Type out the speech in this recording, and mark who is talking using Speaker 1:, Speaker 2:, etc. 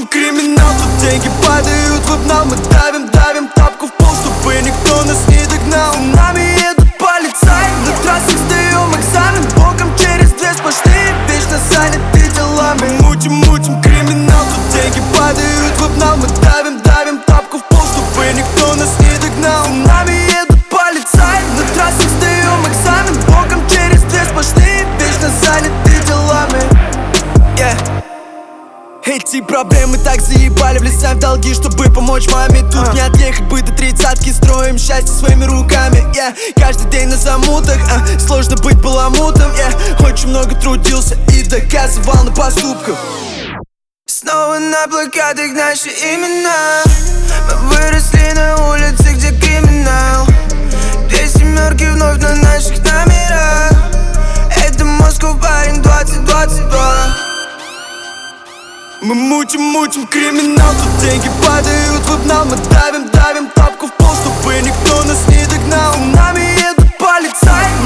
Speaker 1: мутим криминал, тут деньги падают в обнал. Мы давим, давим тапку в пол, чтобы никто нас не догнал. За нами едут полицаи, на трассах сдаем экзамен. Боком через две сплошные, вечно заняты делами. Мутим, мутим криминал, тут деньги падают в обнал. Мы давим, давим тапку в пол, чтобы никто нас не догнал. За нами едут полицаи, на трассах сдаем экзамен. Боком через две сплошные, вечно заняты делами. Эти проблемы так заебали, влезаем в долги, чтобы помочь маме. Тут не отъехать бы до тридцатки, строим счастье своими руками. Каждый день на замутах, сложно быть баламутом. Очень много трудился и доказывал на поступках. Снова на плакатах наши имена. Мы выросли на улице, где криминал. Две семерки вновь на наших номерах. Это Москва, парень, 2022. Мы мутим, мутим криминал, тут деньги падают в обнал. Мы давим, давим тапку в пол, чтобы никто нас не догнал. За нами едут полицаи,